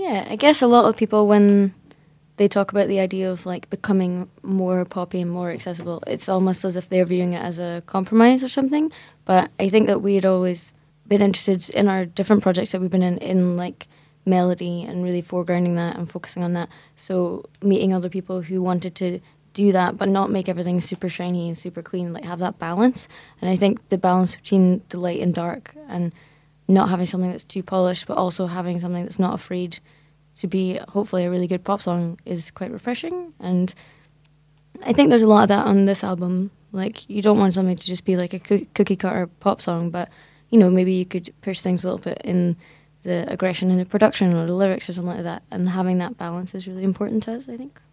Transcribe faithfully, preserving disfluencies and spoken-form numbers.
Yeah, I guess a lot of people, when they talk about the idea of like becoming more poppy and more accessible, it's almost as if they're viewing it as a compromise or something. But I think that we'd always been interested in our different projects that we've been in, in like melody and really foregrounding that and focusing on that. So meeting other people who wanted to do that but not make everything super shiny and super clean, like have that balance. And I think the balance between the light and dark and not having something that's too polished but also having something that's not afraid to be hopefully a really good pop song is quite refreshing. And I think there's a lot of that on this album. Like, you don't want something to just be like a coo- cookie cutter pop song, but you know, maybe you could push things a little bit in the aggression in the production or the lyrics or something like that. And having that balance is really important to us, I think.